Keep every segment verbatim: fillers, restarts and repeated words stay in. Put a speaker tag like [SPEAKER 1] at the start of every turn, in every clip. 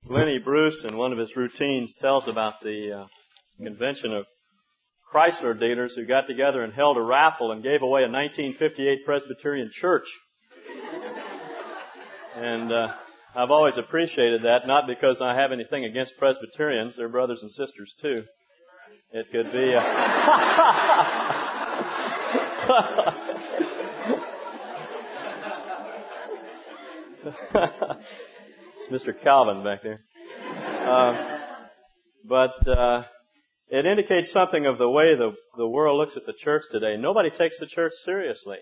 [SPEAKER 1] Lenny Bruce, in one of his routines, tells about the uh, convention of Chrysler dealers who got together and held a raffle and gave away a nineteen fifty-eight Presbyterian church. And uh, I've always appreciated that, not because I have anything against Presbyterians. They're brothers and sisters, too. It could be a... It's Mister Calvin back there. Uh, but uh, it indicates something of the way the, the world looks at the church today. Nobody takes the church seriously.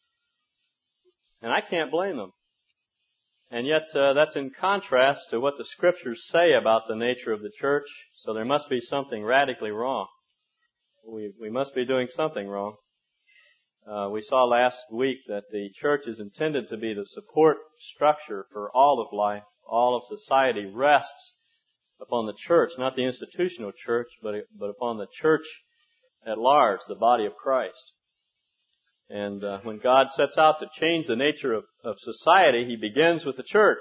[SPEAKER 1] And I can't blame them. And yet uh, that's in contrast to what the Scriptures say about the nature of the church. So there must be something radically wrong. We, we must be doing something wrong. Uh, we saw last week that the church is intended to be the support structure for all of life. All of society rests upon the church, not the institutional church, but, but upon the church at large, the body of Christ. And uh, when God sets out to change the nature of, of society, He begins with the church.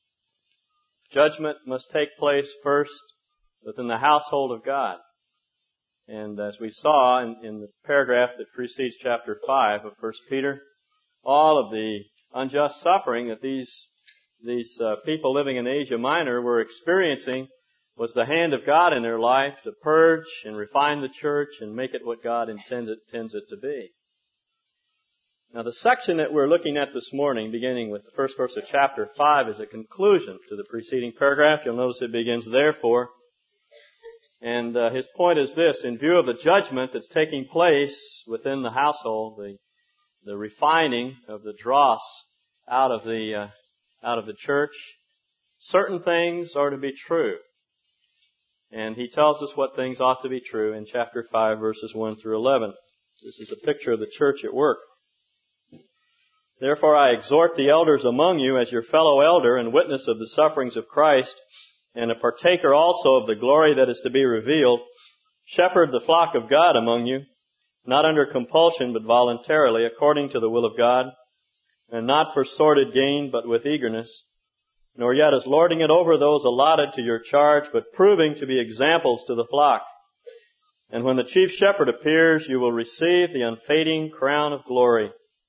[SPEAKER 1] Judgment must take place first within the household of God. And as we saw in, in the paragraph that precedes chapter five of First Peter, all of the unjust suffering that these these uh, people living in Asia Minor were experiencing was the hand of God in their life to purge and refine the church and make it what God intended, intends it to be. Now the section that we're looking at this morning, beginning with the first verse of chapter five, is a conclusion to the preceding paragraph. You'll notice it begins, therefore. And uh, his point is this: in view of the judgment that's taking place within the household, the the refining of the dross out of the uh, out of the church, certain things are to be true. And he tells us what things ought to be true in chapter five, verses one through eleven. This is a picture of the church at work. Therefore I exhort the elders among you as your fellow elder and witness of the sufferings of Christ, and a partaker also of the glory that is to be revealed, shepherd the flock of God among you, not under compulsion but voluntarily, according to the will of God, and not for sordid gain but with eagerness, nor yet as lording it over those allotted to your charge, but proving to be examples to the flock. And when the chief shepherd appears, you will receive the unfading crown of glory.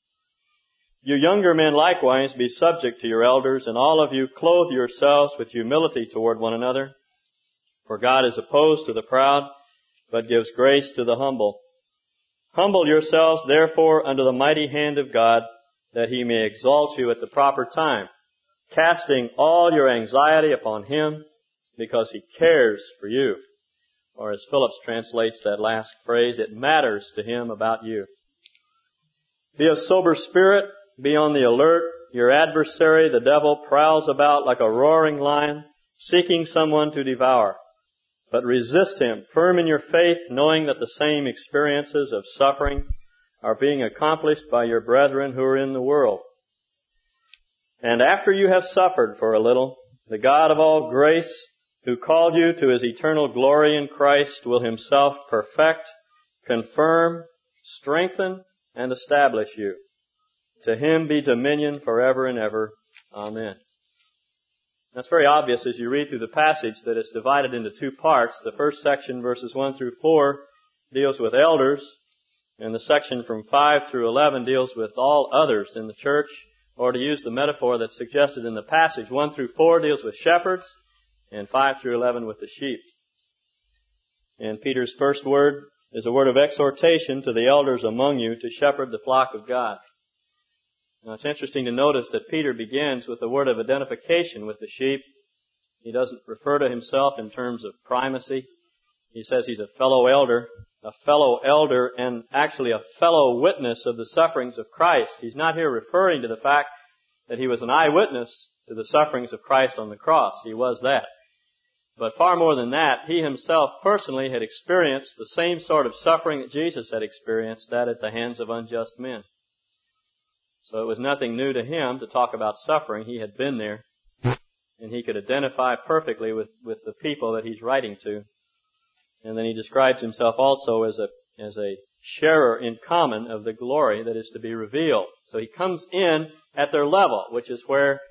[SPEAKER 1] You younger men likewise be subject to your elders, and all of you clothe yourselves with humility toward one another. For God is opposed to the proud, but gives grace to the humble. Humble yourselves therefore under the mighty hand of God, that He may exalt you at the proper time, casting all your anxiety upon Him, because He cares for you. Or as Phillips translates that last phrase, it matters to Him about you. Be of sober spirit. Be on the alert. Your adversary, the devil, prowls about like a roaring lion, seeking someone to devour. But resist him, firm in your faith, knowing that the same experiences of suffering are being accomplished by your brethren who are in the world. And after you have suffered for a little, the God of all grace, who called you to His eternal glory in Christ, will Himself perfect, confirm, strengthen, and establish you. To Him be dominion forever and ever. Amen. That's very obvious as you read through the passage that it's divided into two parts. The first section, verses one through four, deals with elders, and the section from five through eleven deals with all others in the church. Or to use the metaphor that's suggested in the passage, one through four deals with shepherds, and five through eleven with the sheep. And Peter's first word is a word of exhortation to the elders among you to shepherd the flock of God. Now it's interesting to notice that Peter begins with a word of identification with the sheep. He doesn't refer to himself in terms of primacy. He says he's a fellow elder, a fellow elder and actually a fellow witness of the sufferings of Christ. He's not here referring to the fact that he was an eyewitness to the sufferings of Christ on the cross. He was that. But far more than that, he himself personally had experienced the same sort of suffering that Jesus had experienced, that at the hands of unjust men. So it was nothing new to him to talk about suffering. He had been there, and he could identify perfectly with, with the people that he's writing to. And then he describes himself also as a as a sharer in common of the glory that is to be revealed. So he comes in at their level, which is where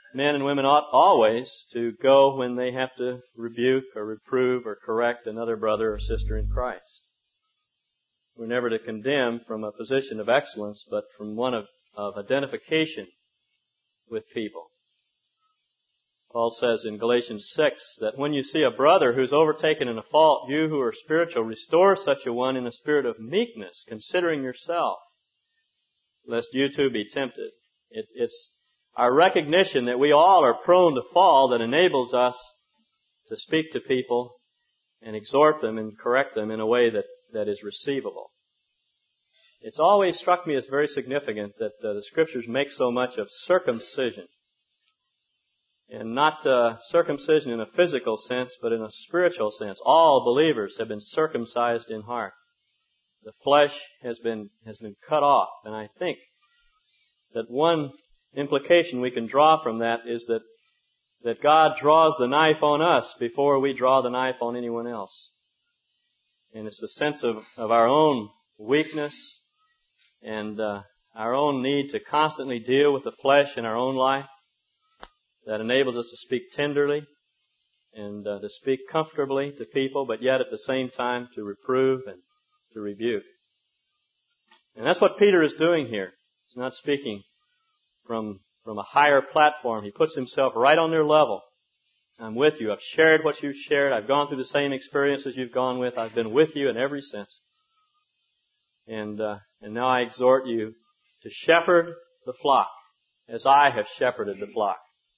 [SPEAKER 1] men and women ought always to go when they have to rebuke or reprove or correct another brother or sister in Christ. We're never to condemn from a position of excellence, but from one of, of identification with people. Paul says in Galatians six that when you see a brother who's overtaken in a fault, you who are spiritual, restore such a one in a spirit of meekness, considering yourself, lest you too be tempted. It, it's our recognition that we all are prone to fall that enables us to speak to people and exhort them and correct them in a way that, that is receivable. It's always struck me as very significant that uh, the Scriptures make so much of circumcision. And not uh, circumcision in a physical sense, but in a spiritual sense. All believers have been circumcised in heart. The flesh has been has been cut off. And I think that one implication we can draw from that is that that God draws the knife on us before we draw the knife on anyone else. And it's the sense of, of our own weakness and uh, our own need to constantly deal with the flesh in our own life that enables us to speak tenderly and uh, to speak comfortably to people, but yet at the same time to reprove and to rebuke. And that's what Peter is doing here. He's not speaking from from a higher platform. He puts himself right on their level. I'm with you. I've shared what you've shared. I've gone through the same experiences you've gone with. I've been with you in every sense. And uh, and now I exhort you to shepherd the flock as I have shepherded the flock.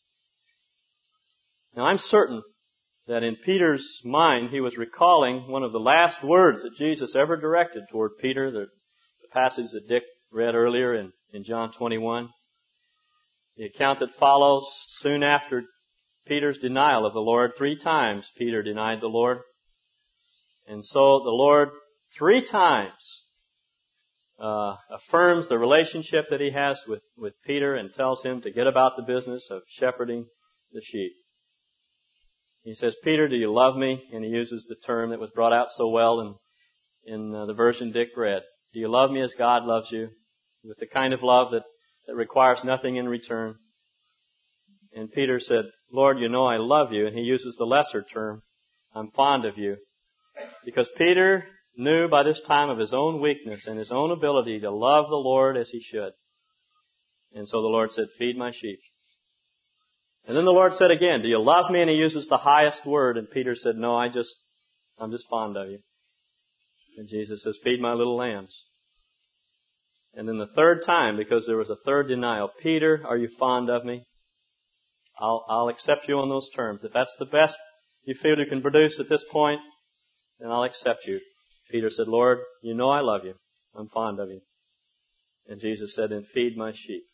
[SPEAKER 1] Now I'm certain that in Peter's mind he was recalling one of the last words that Jesus ever directed toward Peter, the, the passage that Dick read earlier in, in John twenty-one. The account that follows soon after Peter's denial of the Lord. Three times Peter denied the Lord. And so the Lord three times uh, affirms the relationship that he has with, with Peter and tells him to get about the business of shepherding the sheep. He says, Peter, do you love me? And he uses the term that was brought out so well in, in uh, the version Dick read. Do you love me as God loves you? With the kind of love that, that requires nothing in return. And Peter said, Lord, you know I love you. And he uses the lesser term, I'm fond of you. Because Peter knew by this time of his own weakness and his own ability to love the Lord as he should. And so the Lord said, feed my sheep. And then the Lord said again, do you love me? And he uses the highest word. And Peter said, no, I just, I'm just fond of you. And Jesus says, feed my little lambs. And then the third time, because there was a third denial, Peter, are you fond of me? I'll, I'll accept you on those terms. If that's the best you feel you can produce at this point, then I'll accept you. Peter said, Lord, you know I love you. I'm fond of you. And Jesus said, then feed my sheep.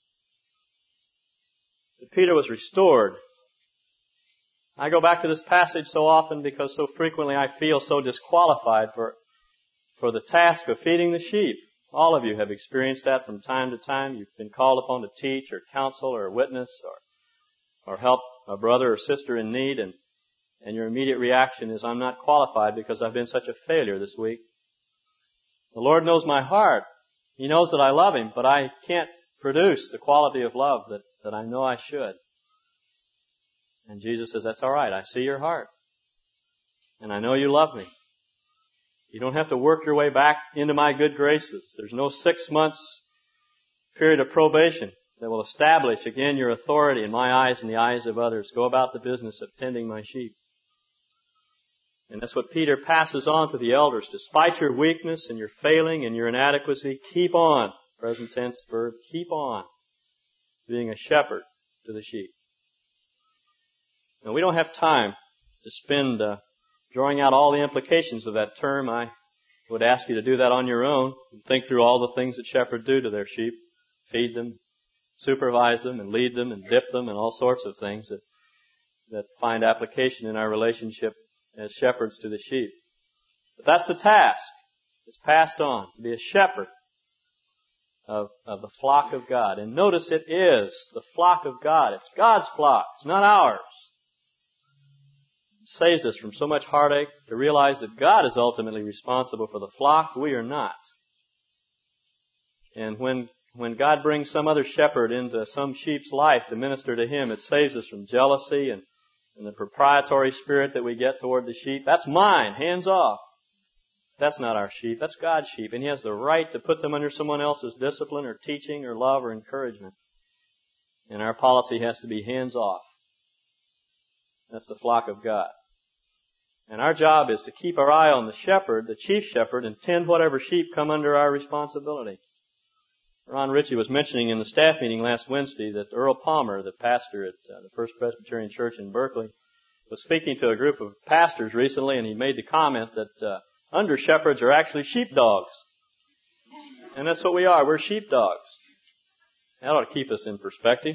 [SPEAKER 1] Peter was restored. I go back to this passage so often because so frequently I feel so disqualified for, for the task of feeding the sheep. All of you have experienced that from time to time. You've been called upon to teach or counsel or witness or, or help a brother or sister in need, and, and your immediate reaction is, I'm not qualified because I've been such a failure this week. The Lord knows my heart. He knows that I love Him, but I can't produce the quality of love that, that I know I should. And Jesus says, that's all right. I see your heart. And I know you love me. You don't have to work your way back into my good graces. There's no six months period of probation that will establish again your authority in my eyes and the eyes of others. Go about the business of tending my sheep. And that's what Peter passes on to the elders. Despite your weakness and your failing and your inadequacy, keep on, present tense verb, keep on being a shepherd to the sheep. Now, we don't have time to spend uh, drawing out all the implications of that term. I would ask you to do that on your own and think through all the things that shepherds do to their sheep. Feed them, supervise them, and lead them, and dip them, and all sorts of things that, that find application in our relationship as shepherds to the sheep. But that's the task. It's passed on to be a shepherd of, of the flock of God. And notice it is the flock of God. It's God's flock. It's not ours. It saves us from so much heartache to realize that God is ultimately responsible for the flock. We are not. And when when God brings some other shepherd into some sheep's life to minister to him, it saves us from jealousy and, and the proprietary spirit that we get toward the sheep. That's mine, hands off. That's not our sheep. That's God's sheep. And He has the right to put them under someone else's discipline or teaching or love or encouragement. And our policy has to be hands off. That's the flock of God. And our job is to keep our eye on the shepherd, the chief shepherd, and tend whatever sheep come under our responsibility. Ron Ritchie was mentioning in the staff meeting last Wednesday that Earl Palmer, the pastor at uh, the First Presbyterian Church in Berkeley, was speaking to a group of pastors recently, and he made the comment that uh, under shepherds are actually sheepdogs. And that's what we are. We're sheepdogs. That ought to keep us in perspective.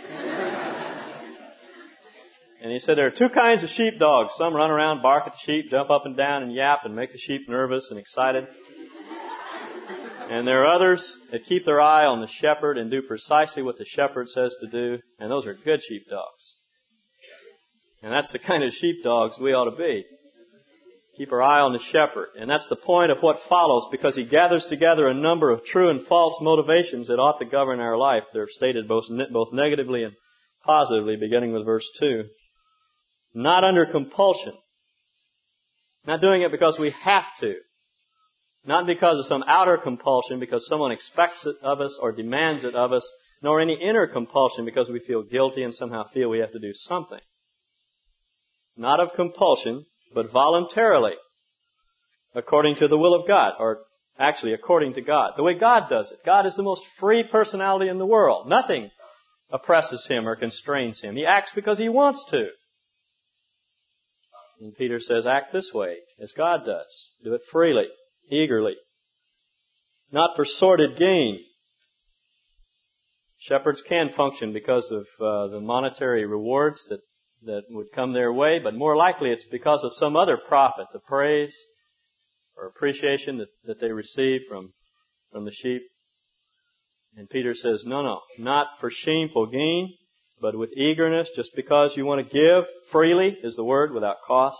[SPEAKER 1] And he said there are two kinds of sheepdogs. Some run around, bark at the sheep, jump up and down and yap and make the sheep nervous and excited. And there are others that keep their eye on the shepherd and do precisely what the shepherd says to do. And those are good sheepdogs. And that's the kind of sheepdogs we ought to be. Keep our eye on the shepherd. And that's the point of what follows, because he gathers together a number of true and false motivations that ought to govern our life. They're stated both, both negatively and positively, beginning with verse two. Not under compulsion. Not doing it because we have to. Not because of some outer compulsion, because someone expects it of us or demands it of us, nor any inner compulsion because we feel guilty and somehow feel we have to do something. Not of compulsion, but voluntarily, according to the will of God, or actually according to God. The way God does it. God is the most free personality in the world. Nothing oppresses Him or constrains Him. He acts because He wants to. And Peter says, act this way, as God does. Do it freely, eagerly, not for sordid gain. Shepherds can function because of uh, the monetary rewards that, that would come their way, but more likely it's because of some other profit, the praise or appreciation that, that they receive from, from the sheep. And Peter says, no, no, not for shameful gain, but with eagerness, just because you want to give freely is the word, without cost.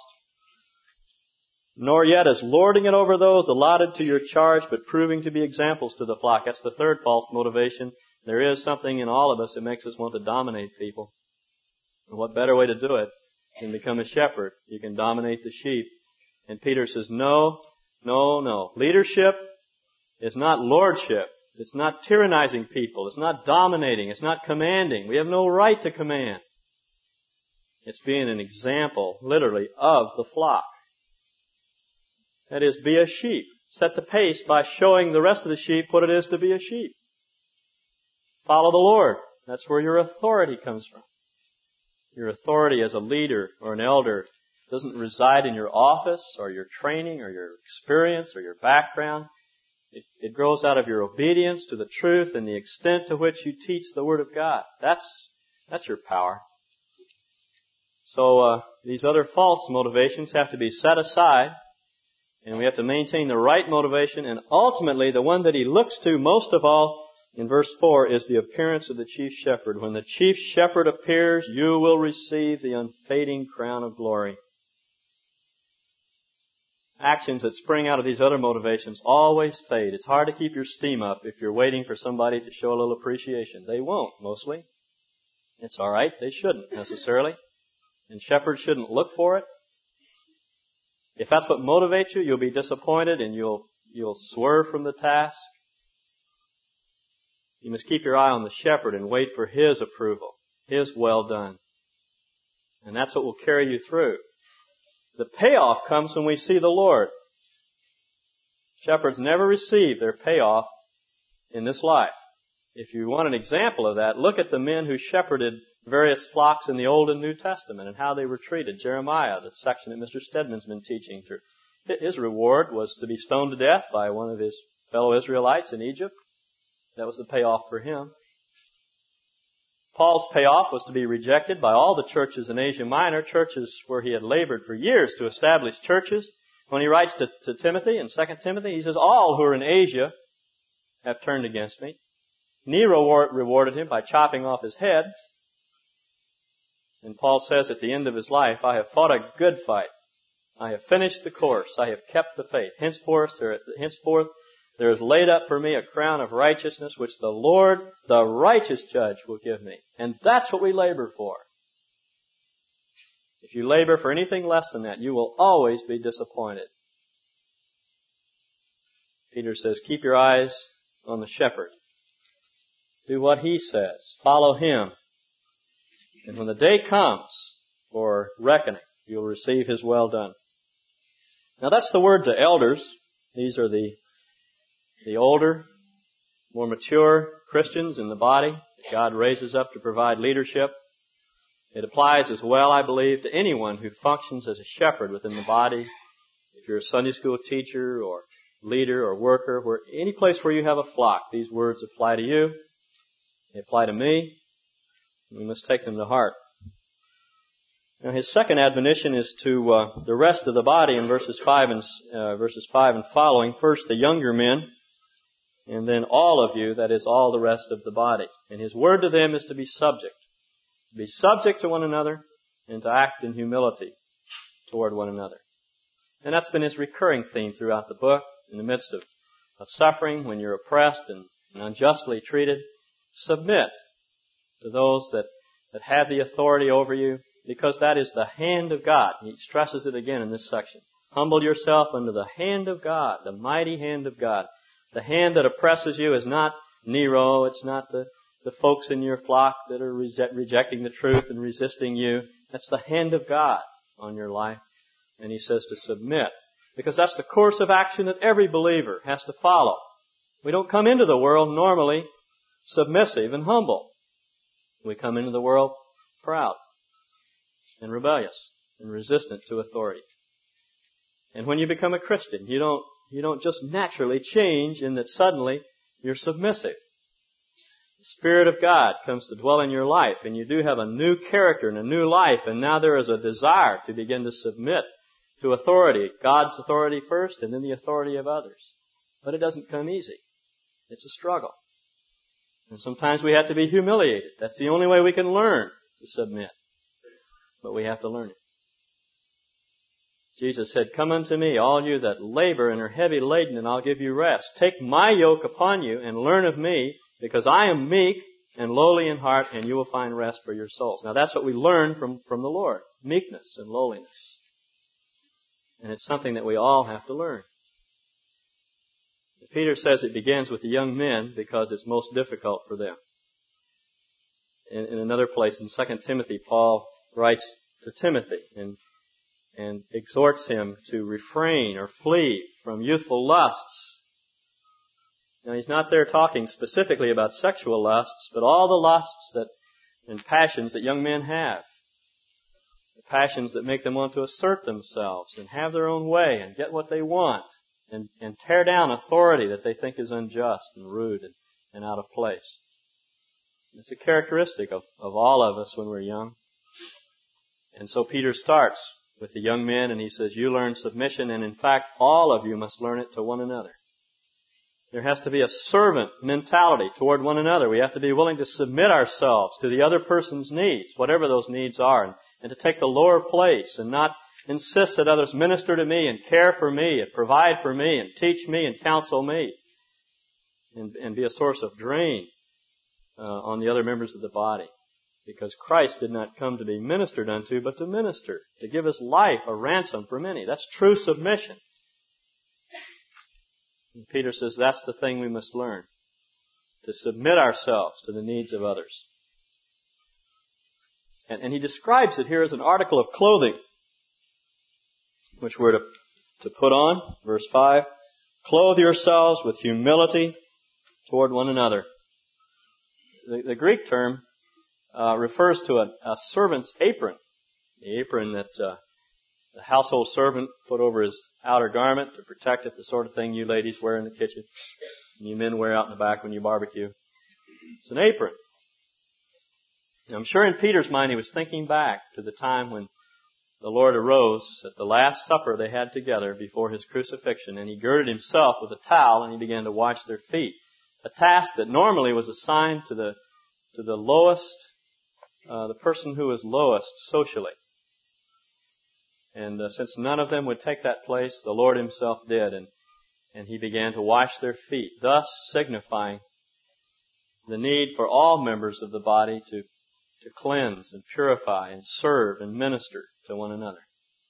[SPEAKER 1] Nor yet as lording it over those allotted to your charge, but proving to be examples to the flock. That's the third false motivation. There is something in all of us that makes us want to dominate people. And what better way to do it than become a shepherd? You can dominate the sheep. And Peter says, no, no, no. Leadership is not lordship. It's not tyrannizing people. It's not dominating. It's not commanding. We have no right to command. It's being an example, literally, of the flock. That is, be a sheep. Set the pace by showing the rest of the sheep what it is to be a sheep. Follow the Lord. That's where your authority comes from. Your authority as a leader or an elder doesn't reside in your office or your training or your experience or your background. It, it grows out of your obedience to the truth and the extent to which you teach the Word of God. That's, that's your power. So, uh, these other false motivations have to be set aside, and we have to maintain the right motivation, and ultimately the one that he looks to most of all in verse four is the appearance of the chief shepherd. When the chief shepherd appears, you will receive the unfading crown of glory. Actions that spring out of these other motivations always fade. It's hard to keep your steam up if you're waiting for somebody to show a little appreciation. They won't, mostly. It's all right. They shouldn't, necessarily. And shepherds shouldn't look for it. If that's what motivates you, you'll be disappointed and you'll you'll swerve from the task. You must keep your eye on the shepherd and wait for His approval, His well done. And that's what will carry you through. The payoff comes when we see the Lord. Shepherds never receive their payoff in this life. If you want an example of that, look at the men who shepherded various flocks in the Old and New Testament and how they were treated. Jeremiah, the section that Mister Stedman's been teaching through. His reward was to be stoned to death by one of his fellow Israelites in Egypt. That was the payoff for him. Paul's payoff was to be rejected by all the churches in Asia Minor, churches where he had labored for years to establish churches. When he writes to, to Timothy in Second Timothy, he says, all who are in Asia have turned against me. Nero rewarded him by chopping off his head. And Paul says at the end of his life, I have fought a good fight. I have finished the course. I have kept the faith. Henceforth there, henceforth, There is laid up for me a crown of righteousness, which the Lord, the righteous judge, will give me. And that's what we labor for. If you labor for anything less than that, you will always be disappointed. Peter says, keep your eyes on the shepherd. Do what he says. Follow him. And when the day comes for reckoning, you'll receive his well done. Now that's the word to elders. These are the, the older, more mature Christians in the body that God raises up to provide leadership. It applies as well, I believe, to anyone who functions as a shepherd within the body. If you're a Sunday school teacher or leader or worker, where any place where you have a flock, these words apply to you. They apply to me. We must take them to heart. Now, his second admonition is to uh, the rest of the body in verses five and uh, verses five and following. First, the younger men, and then all of you, that is, all the rest of the body. And his word to them is to be subject. Be subject to one another and to act in humility toward one another. And that's been his recurring theme throughout the book. In the midst of, of suffering, when you're oppressed and, and unjustly treated, submit to those that, that have the authority over you, because that is the hand of God. He stresses it again in this section. Humble yourself under the hand of God, the mighty hand of God. The hand that oppresses you is not Nero. It's not the, the folks in your flock that are reject, rejecting the truth and resisting you. That's the hand of God on your life. And he says to submit, because that's the course of action that every believer has to follow. We don't come into the world normally submissive and humble. We come into the world proud and rebellious and resistant to authority. And when you become a Christian, you don't, you don't just naturally change in that suddenly you're submissive. The Spirit of God comes to dwell in your life, and you do have a new character and a new life, and now there is a desire to begin to submit to authority, God's authority first, and then the authority of others. But it doesn't come easy. It's a struggle. And sometimes we have to be humiliated. That's the only way we can learn to submit. But we have to learn it. Jesus said, come unto me, all you that labor and are heavy laden, and I'll give you rest. Take my yoke upon you and learn of me, because I am meek and lowly in heart, and you will find rest for your souls. Now that's what we learn from, from the Lord. Meekness and lowliness. And it's something that we all have to learn. Peter says it begins with the young men because it's most difficult for them. In, in another place, in Second Timothy, Paul writes to Timothy and, and exhorts him to refrain or flee from youthful lusts. Now, he's not there talking specifically about sexual lusts, but all the lusts that and passions that young men have. Passions that make them want to assert themselves and have their own way and get what they want and, and tear down authority that they think is unjust and rude and, and out of place. It's a characteristic of, of all of us when we're young. And so Peter starts with the young men and he says, you learn submission, and in fact all of you must learn it to one another. There has to be a servant mentality toward one another. We have to be willing to submit ourselves to the other person's needs, whatever those needs are, and And to take the lower place and not insist that others minister to me and care for me and provide for me and teach me and counsel me and, and be a source of drain uh, on the other members of the body. Because Christ did not come to be ministered unto, but to minister, to give His life a ransom for many. That's true submission. And Peter says that's the thing we must learn, to submit ourselves to the needs of others. And, and he describes it here as an article of clothing, which we're to, to put on. Verse five, clothe yourselves with humility toward one another. The, the Greek term uh, refers to a, a servant's apron, the apron that uh, the household servant put over his outer garment to protect it, the sort of thing you ladies wear in the kitchen and you men wear out in the back when you barbecue. It's an apron. I'm sure in Peter's mind he was thinking back to the time when the Lord arose at the Last Supper they had together before His crucifixion, and He girded Himself with a towel and He began to wash their feet. A task that normally was assigned to the to the lowest, uh, the person who was lowest socially. And uh, since none of them would take that place, the Lord Himself did. And And he began to wash their feet, thus signifying the need for all members of the body to, to cleanse and purify and serve and minister to one another.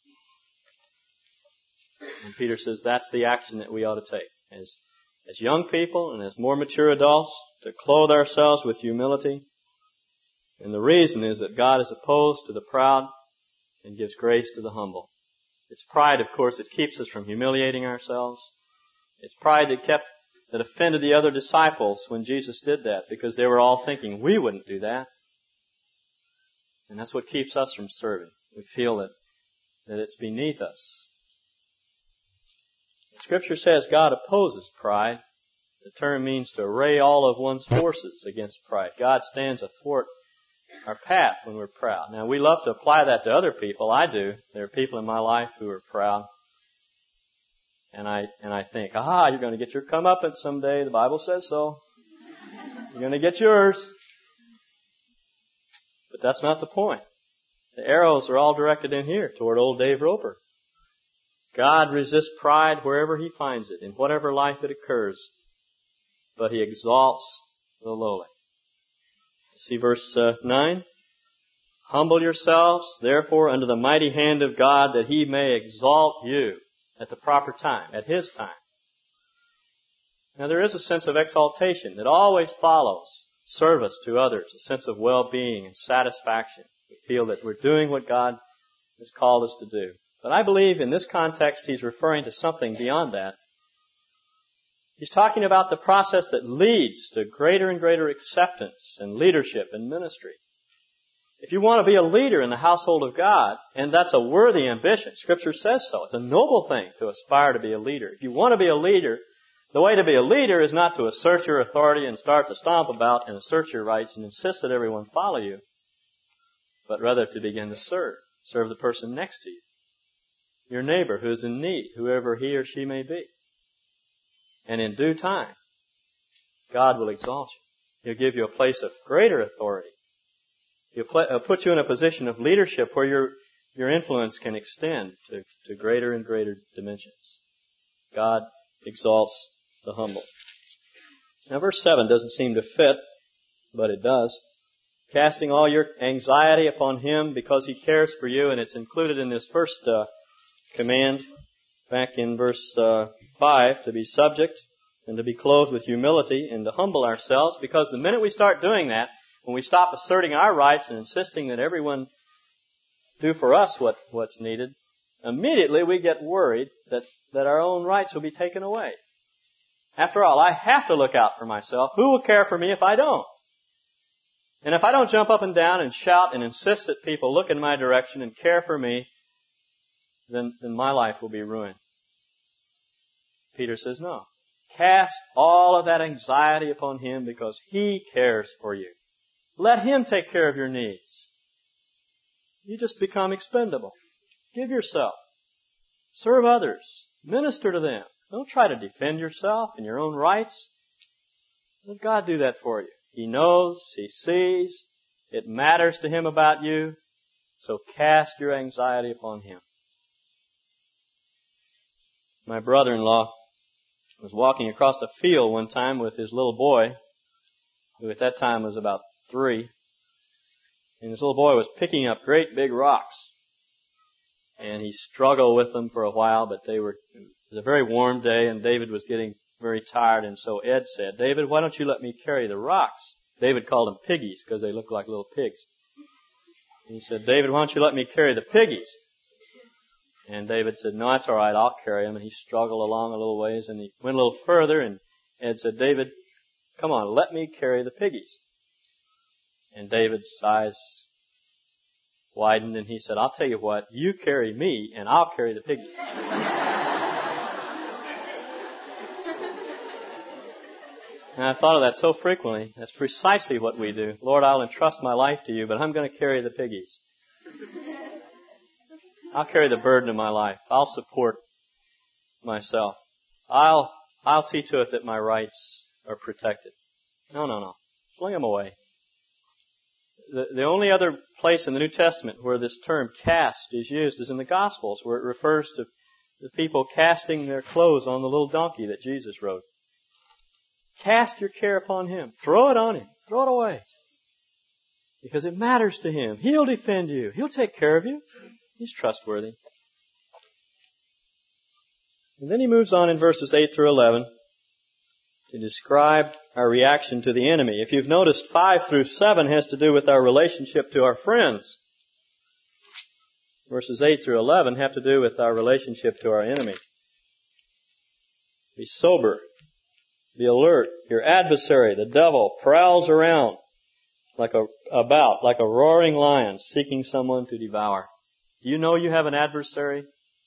[SPEAKER 1] And Peter says that's the action that we ought to take as, as young people and as more mature adults, to clothe ourselves with humility. And the reason is that God is opposed to the proud and gives grace to the humble. It's pride, of course, that keeps us from humiliating ourselves. It's pride that kept, that offended the other disciples when Jesus did that, because they were all thinking, we wouldn't do that. And that's what keeps us from serving. We feel that, that it's beneath us. Scripture says God opposes pride. The term means to array all of one's forces against pride. God stands athwart our path when we're proud. Now, we love to apply that to other people. I do. There are people in my life who are proud. And I and I think, aha, you're going to get your comeuppance someday. The Bible says so. You're going to get yours. But that's not the point. The arrows are all directed in here toward old Dave Roper. God resists pride wherever He finds it, in whatever life it occurs. But He exalts the lowly. See verse uh, nine? Humble yourselves, therefore, under the mighty hand of God, that He may exalt you at the proper time, at His time. Now there is a sense of exaltation that always follows service to others, a sense of well-being and satisfaction. We feel that we're doing what God has called us to do. But I believe in this context He's referring to something beyond that. He's talking about the process that leads to greater and greater acceptance and leadership and ministry. If you want to be a leader in the household of God, and that's a worthy ambition, Scripture says so. It's a noble thing to aspire to be a leader. If you want to be a leader, the way to be a leader is not to assert your authority and start to stomp about and assert your rights and insist that everyone follow you, but rather to begin to serve. Serve the person next to you. Your neighbor who is in need, whoever he or she may be. And in due time, God will exalt you. He'll give you a place of greater authority. He'll put you in a position of leadership where your, your influence can extend to, to greater and greater dimensions. God exalts the humble. Now verse seven doesn't seem to fit, but it does. Casting all your anxiety upon Him because He cares for you, and it's included in this first uh, command back in verse uh, five, to be subject and to be clothed with humility and to humble ourselves, because the minute we start doing that, when we stop asserting our rights and insisting that everyone do for us what, what's needed, immediately we get worried that, that our own rights will be taken away. After all, I have to look out for myself. Who will care for me if I don't? And if I don't jump up and down and shout and insist that people look in my direction and care for me, then, then my life will be ruined. Peter says, no. Cast all of that anxiety upon Him because He cares for you. Let Him take care of your needs. You just become expendable. Give yourself. Serve others. Minister to them. Don't try to defend yourself and your own rights. Let God do that for you. He knows. He sees. It matters to Him about you. So cast your anxiety upon Him. My brother-in-law was walking across a field one time with his little boy, who at that time was about three. And his little boy was picking up great big rocks. And he struggled with them for a while, but they were, it was a very warm day and David was getting very tired. And so Ed said, David, why don't you let me carry the rocks? David called them piggies because they looked like little pigs. And he said, David, why don't you let me carry the piggies? And David said, no, that's all right, I'll carry them. And he struggled along a little ways and he went a little further and Ed said, David, come on, let me carry the piggies. And David's eyes widened and he said, I'll tell you what, you carry me and I'll carry the piggies. And I thought of that so frequently. That's precisely what we do. Lord, I'll entrust my life to you, but I'm going to carry the piggies. I'll carry the burden of my life. I'll support myself. I'll I'll see to it that my rights are protected. No, no, no. Fling them away. The, the only other place in the New Testament where this term cast is used is in the Gospels, where it refers to the people casting their clothes on the little donkey that Jesus rode. Cast your care upon Him. Throw it on Him. Throw it away. Because it matters to Him. He'll defend you. He'll take care of you. He's trustworthy. And then he moves on in verses eight through eleven to describe our reaction to the enemy. If you've noticed, five through seven has to do with our relationship to our friends. Verses eight through eleven have to do with our relationship to our enemy. Be sober. Be alert. Your adversary, the devil, prowls around like a, about, like a roaring lion, seeking someone to devour. Do you know you have an adversary?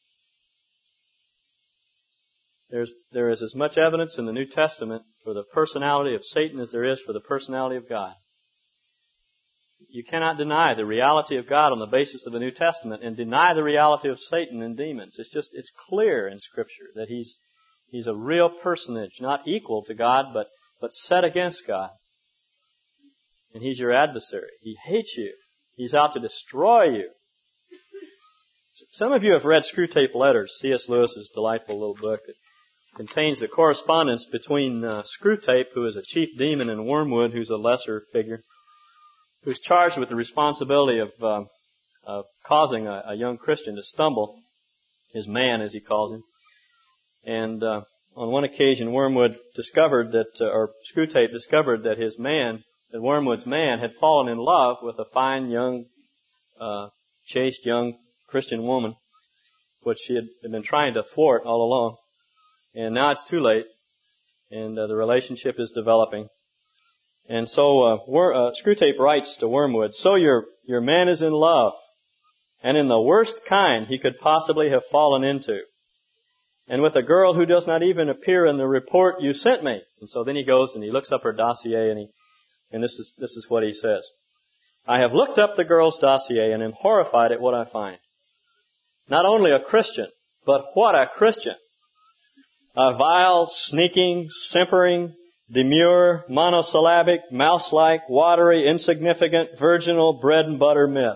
[SPEAKER 1] There's, there is as much evidence in the New Testament for the personality of Satan as there is for the personality of God. You cannot deny the reality of God on the basis of the New Testament and deny the reality of Satan and demons. It's just, it's clear in Scripture that he's, he's a real personage, not equal to God, but, but set against God. And he's your adversary. He hates you. He's out to destroy you. Some of you have read Screwtape Letters, C S Lewis's delightful little book that contains the correspondence between uh, Screwtape, who is a chief demon, and Wormwood, who's a lesser figure, who's charged with the responsibility of, uh, of causing a, a young Christian to stumble, his man, as he calls him. And uh, on one occasion, Wormwood discovered that, uh, or Screwtape discovered that his man, that Wormwood's man, had fallen in love with a fine young, uh, chaste young Christian woman, which she had been trying to thwart all along. And now it's too late, and uh, the relationship is developing. And so uh, Wor- uh, Screwtape writes to Wormwood, "So your your man is in love, and in the worst kind he could possibly have fallen into, and with a girl who does not even appear in the report you sent me." And so then he goes and he looks up her dossier, and he and this is this is what he says: "I have looked up the girl's dossier and am horrified at what I find. Not only a Christian, but what a Christian! A vile, sneaking, simpering, demure, monosyllabic, mouse-like, watery, insignificant, virginal, bread and butter miss.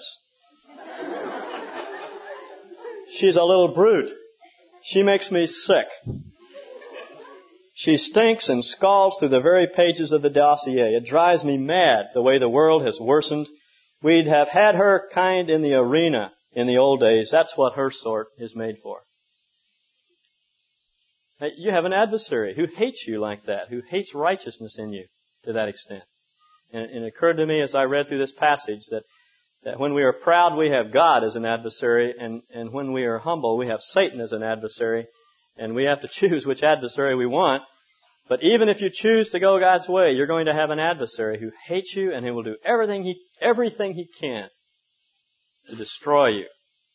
[SPEAKER 1] She's a little brute. She makes me sick. She stinks and scalds through the very pages of the dossier. It drives me mad the way the world has worsened. We'd have had her kind in the arena in the old days. That's what her sort is made for." You have an adversary who hates you like that, who hates righteousness in you to that extent. And it occurred to me as I read through this passage that, that when we are proud, we have God as an adversary, and, and when we are humble, we have Satan as an adversary, and we have to choose which adversary we want. But even if you choose to go God's way, you're going to have an adversary who hates you and who will do everything he, everything he can to destroy you.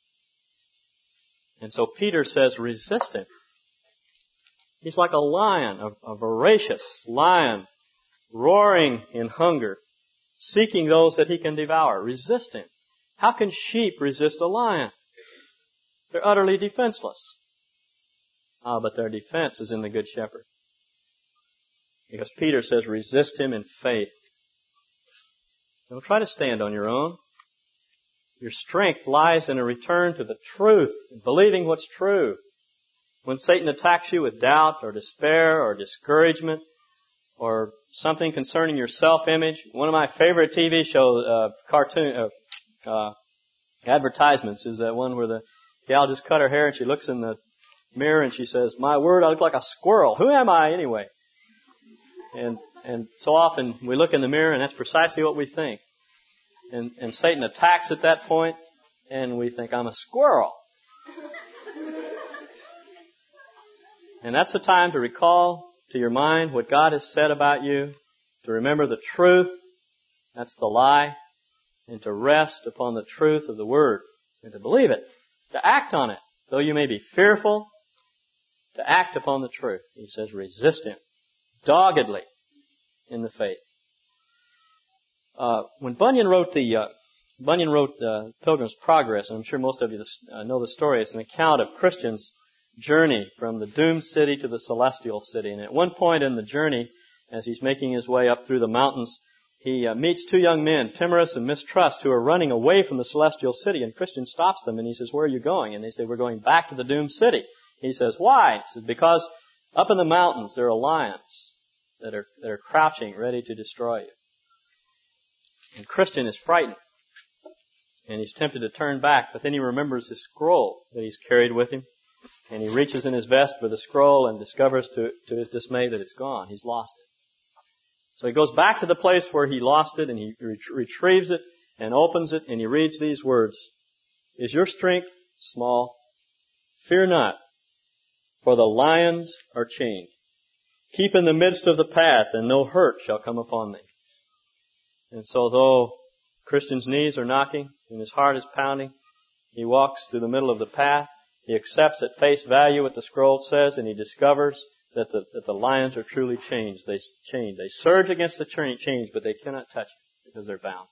[SPEAKER 1] And so Peter says, resist him. He's like a lion, a, a voracious lion, roaring in hunger, seeking those that he can devour. Resist him. How can sheep resist a lion? They're utterly defenseless. Ah, but their defense is in the Good Shepherd. Because Peter says, resist him in faith. Don't try to stand on your own. Your strength lies in a return to the truth, believing what's true. When Satan attacks you with doubt or despair or discouragement or something concerning your self-image, one of my favorite T V show uh, cartoon uh, uh, advertisements is that one where the gal just cut her hair and she looks in the mirror and she says, "My word, I look like a squirrel. Who am I anyway?" And and so often we look in the mirror and that's precisely what we think. And and Satan attacks at that point and we think, "I'm a squirrel." And that's the time to recall to your mind what God has said about you, to remember the truth, that's the lie, and to rest upon the truth of the Word, and to believe it, to act on it, though you may be fearful, to act upon the truth. He says, resist him, doggedly, in the faith. Uh, when Bunyan wrote the, uh, Bunyan wrote uh, Pilgrim's Progress, and I'm sure most of you uh, know the story, it's an account of Christians' journey from the doomed city to the celestial city. And at one point in the journey, as he's making his way up through the mountains, he uh, meets two young men, Timorous and Mistrust, who are running away from the celestial city. And Christian stops them and he says, "Where are you going?" And they say, "We're going back to the doomed city." He says, why? He says, because up in the mountains there are lions that are, that are crouching, ready to destroy you. And Christian is frightened. And he's tempted to turn back, but then he remembers his scroll that he's carried with him. And he reaches in his vest for the scroll and discovers to, to his dismay that it's gone. He's lost it. So he goes back to the place where he lost it and he ret- retrieves it and opens it and he reads these words. Is your strength small? Fear not, for the lions are chained. Keep in the midst of the path and no hurt shall come upon thee. And so though Christian's knees are knocking and his heart is pounding, he walks through the middle of the path. He accepts at face value what the scroll says, and he discovers that the, that the lions are truly chained. They, chained. They surge against the chains, but they cannot touch it because they're bound.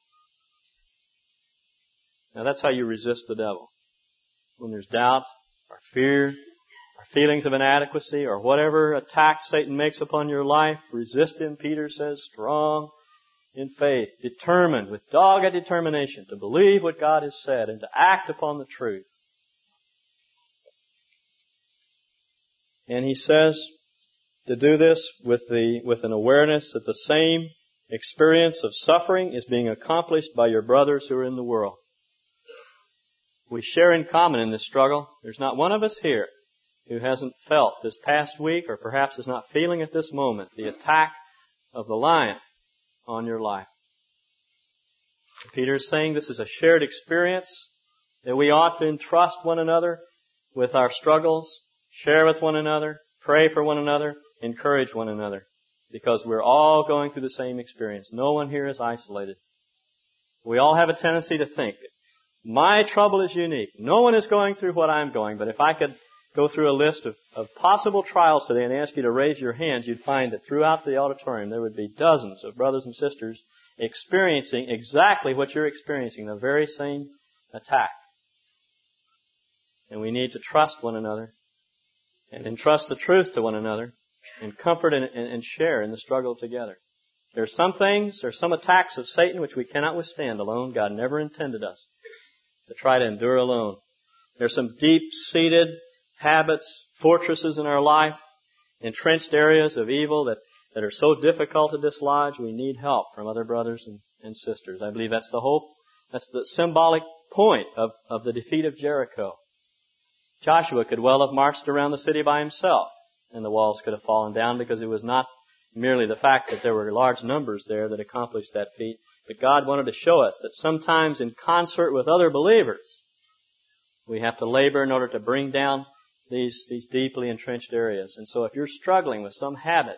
[SPEAKER 1] Now that's how you resist the devil. When there's doubt or fear or feelings of inadequacy or whatever attack Satan makes upon your life, resist him, Peter says, strong in faith, determined with dogged determination to believe what God has said and to act upon the truth. And he says to do this with the with an awareness that the same experience of suffering is being accomplished by your brothers who are in the world. We share in common in this struggle. There's not one of us here who hasn't felt this past week, or perhaps is not feeling at this moment, the attack of the lion on your life. Peter is saying this is a shared experience, that we ought to entrust one another with our struggles, share with one another, pray for one another, encourage one another, because we're all going through the same experience. No one here is isolated. We all have a tendency to think, my trouble is unique. No one is going through what I'm going, but if I could go through a list of, of possible trials today and ask you to raise your hands, you'd find that throughout the auditorium there would be dozens of brothers and sisters experiencing exactly what you're experiencing, the very same attack. And we need to trust one another and entrust the truth to one another and comfort and, and, and share in the struggle together. There are some things, there are some attacks of Satan which we cannot withstand alone. God never intended us to try to endure alone. There are some deep-seated habits, fortresses in our life, entrenched areas of evil that, that are so difficult to dislodge. We need help from other brothers and, and sisters. I believe that's the hope. That's the symbolic point of, of the defeat of Jericho. Joshua could well have marched around the city by himself, and the walls could have fallen down, because it was not merely the fact that there were large numbers there that accomplished that feat, but God wanted to show us that sometimes in concert with other believers, we have to labor in order to bring down these, these deeply entrenched areas. And so if you're struggling with some habit,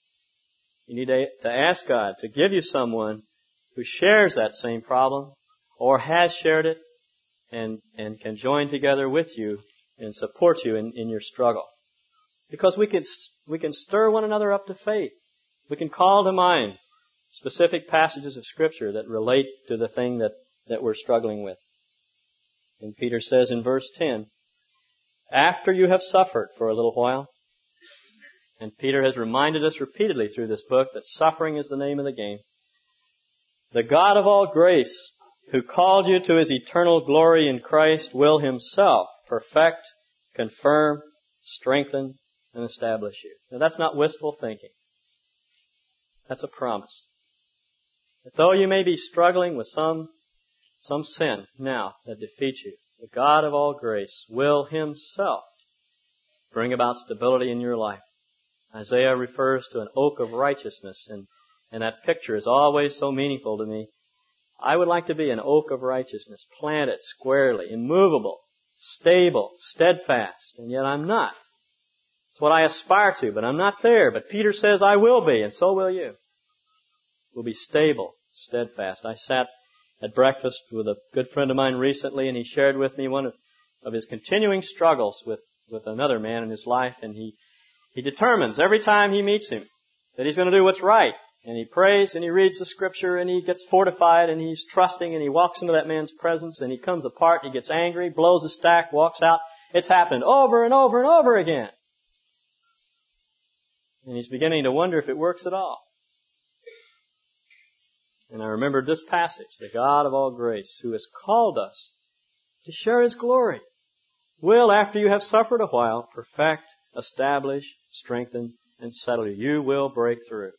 [SPEAKER 1] you need to, to ask God to give you someone who shares that same problem or has shared it and, and can join together with you and support you in, in your struggle. Because we can, we can stir one another up to faith. We can call to mind specific passages of Scripture that relate to the thing that, that we're struggling with. And Peter says in verse ten, after you have suffered for a little while, and Peter has reminded us repeatedly through this book that suffering is the name of the game, the God of all grace, who called you to His eternal glory in Christ, will Himself perfect, confirm, strengthen, and establish you. Now that's not wistful thinking. That's a promise. That though you may be struggling with some, some sin now that defeats you, the God of all grace will Himself bring about stability in your life. Isaiah refers to an oak of righteousness, and, and that picture is always so meaningful to me. I would like to be an oak of righteousness, planted squarely, immovable, stable, steadfast, and yet I'm not. It's what I aspire to, but I'm not there. But Peter says I will be, and so will you. We'll be stable, steadfast. I sat at breakfast with a good friend of mine recently, and he shared with me one of, of his continuing struggles with, with another man in his life, and he, he determines every time he meets him that he's going to do what's right. And he prays and he reads the Scripture and he gets fortified and he's trusting and he walks into that man's presence and he comes apart and he gets angry, blows a stack, walks out. It's happened over and over and over again. And he's beginning to wonder if it works at all. And I remembered this passage, the God of all grace, who has called us to share His glory. will, after you have suffered a while, perfect, establish, strengthen, and settle you. You will break through.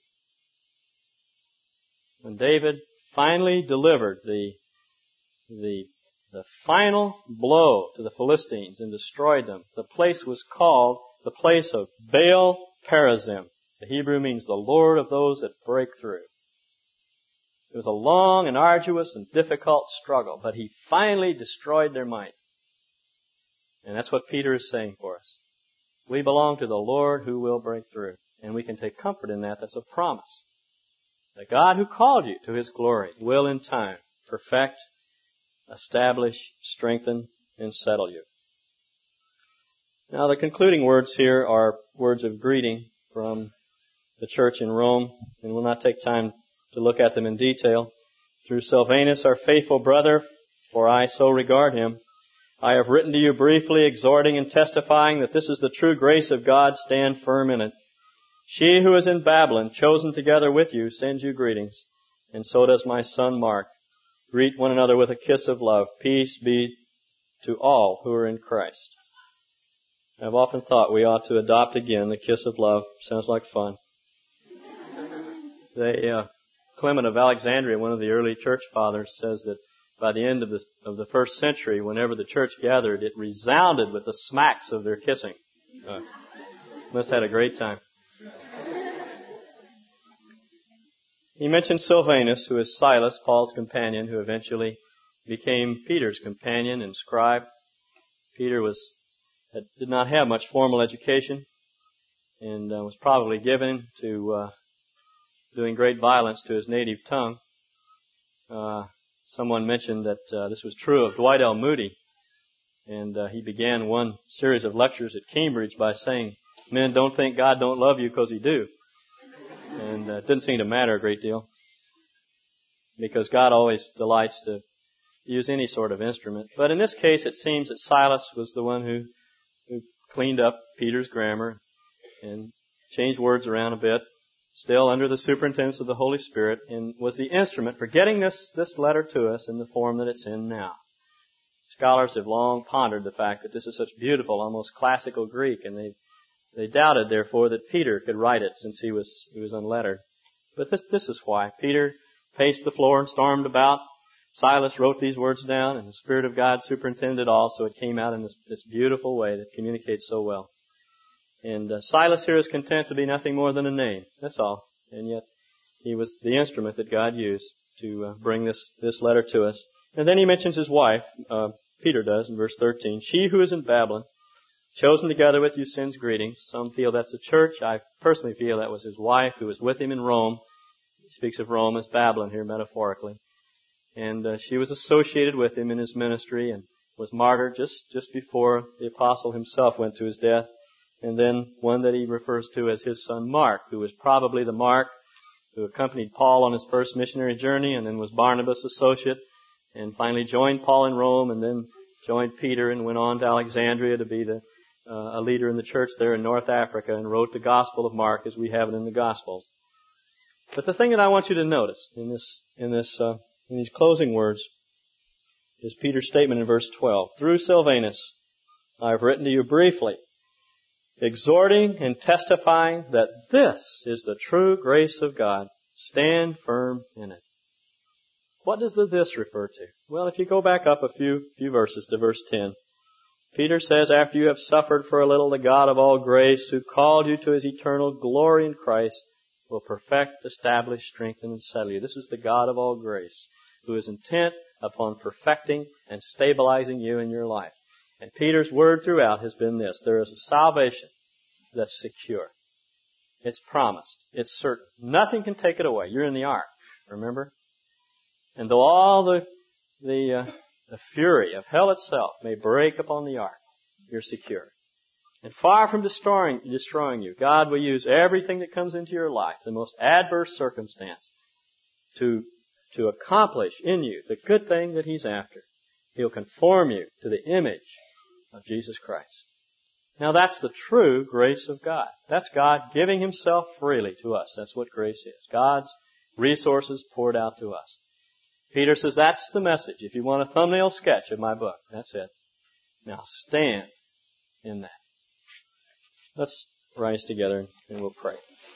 [SPEAKER 1] When David finally delivered the, the, the final blow to the Philistines and destroyed them, the place was called the place of Baal Perazim. The Hebrew means the Lord of those that break through. It was a long and arduous and difficult struggle, but he finally destroyed their might. And that's what Peter is saying for us. We belong to the Lord who will break through. And we can take comfort in that. That's a promise. The God who called you to His glory will in time perfect, establish, strengthen, and settle you. Now the concluding words here are words of greeting from the church in Rome, and we'll not take time to look at them in detail. Through Silvanus, our faithful brother, for I so regard him, I have written to you briefly, exhorting and testifying that this is the true grace of God. Stand firm in it. She who is in Babylon, chosen together with you, sends you greetings, and so does my son Mark. Greet one another with a kiss of love. Peace be to all who are in Christ. I've often thought we ought to adopt again the kiss of love. Sounds like fun. They, uh, Clement of Alexandria, one of the early church fathers, says that by the end of the of the first century, whenever the church gathered, it resounded with the smacks of their kissing. Uh, must have had a great time. He mentioned Silvanus, who is Silas, Paul's companion, who eventually became Peter's companion and scribe. Peter was did not have much formal education and uh, was probably given to uh, doing great violence to his native tongue. Uh, someone mentioned that uh, this was true of Dwight L. Moody, and uh, he began one series of lectures at Cambridge by saying, "Men, don't think God don't love you, because He do." And uh, it didn't seem to matter a great deal, because God always delights to use any sort of instrument. But in this case, it seems that Silas was the one who, who cleaned up Peter's grammar and changed words around a bit, still under the superintendence of the Holy Spirit, and was the instrument for getting this, this letter to us in the form that it's in now. Scholars have long pondered the fact that this is such beautiful, almost classical Greek, and they they doubted, therefore, that Peter could write it since he was he was unlettered. But this this is why. Peter paced the floor and stormed about. Silas wrote these words down, and the Spirit of God superintended it all, so it came out in this, this beautiful way that communicates so well. And uh, Silas here is content to be nothing more than a name. That's all. And yet, he was the instrument that God used to uh, bring this, this letter to us. And then he mentions his wife, uh, Peter does, in verse thirteen. She who is in Babylon, chosen together with you, sends greetings. Some feel that's the church. I personally feel that was his wife who was with him in Rome. He speaks of Rome as Babylon here metaphorically. And uh, she was associated with him in his ministry and was martyred just, just before the apostle himself went to his death. And then one that he refers to as his son Mark, who was probably the Mark who accompanied Paul on his first missionary journey and then was Barnabas' associate and finally joined Paul in Rome and then joined Peter and went on to Alexandria to be the, uh, a leader in the church there in North Africa and wrote the Gospel of Mark as we have it in the Gospels. But the thing that I want you to notice in this, in this, uh, in these closing words is Peter's statement in verse twelve. Through Silvanus, I have written to you briefly, exhorting and testifying that this is the true grace of God. Stand firm in it. What does the this refer to? Well, if you go back up a few, few verses to verse ten, Peter says, after you have suffered for a little, the God of all grace, who called you to His eternal glory in Christ, will perfect, establish, strengthen, and settle you. This is the God of all grace, who is intent upon perfecting and stabilizing you in your life. And Peter's word throughout has been this. There is a salvation that's secure. It's promised. It's certain. Nothing can take it away. You're in the ark, remember? And though all the the, uh, the fury of hell itself may break upon the ark, you're secure. And far from destroying, destroying you, God will use everything that comes into your life, the most adverse circumstance, to, to accomplish in you the good thing that He's after. He'll conform you to the image of Jesus Christ. Now that's the true grace of God. That's God giving Himself freely to us. That's what grace is. God's resources poured out to us. Peter says that's the message. If you want a thumbnail sketch of my book, that's it. Now stand in that. Let's rise together and we'll pray.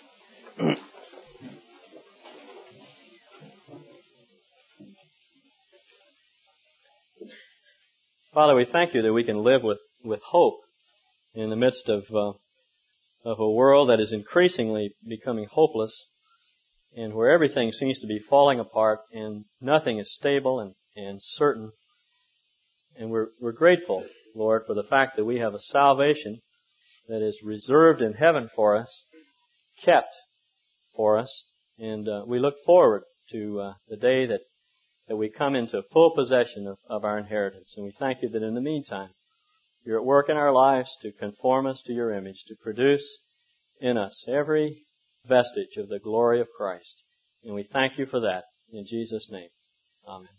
[SPEAKER 1] Father, we thank you that we can live with, with hope in the midst of uh, of a world that is increasingly becoming hopeless and where everything seems to be falling apart and nothing is stable and, and certain. And we're, we're grateful, Lord, for the fact that we have a salvation that is reserved in heaven for us, kept for us, and uh, we look forward to uh, the day that, that we come into full possession of, of our inheritance. And we thank you that in the meantime, you're at work in our lives to conform us to your image, to produce in us every vestige of the glory of Christ. And we thank you for that. In Jesus' name, amen.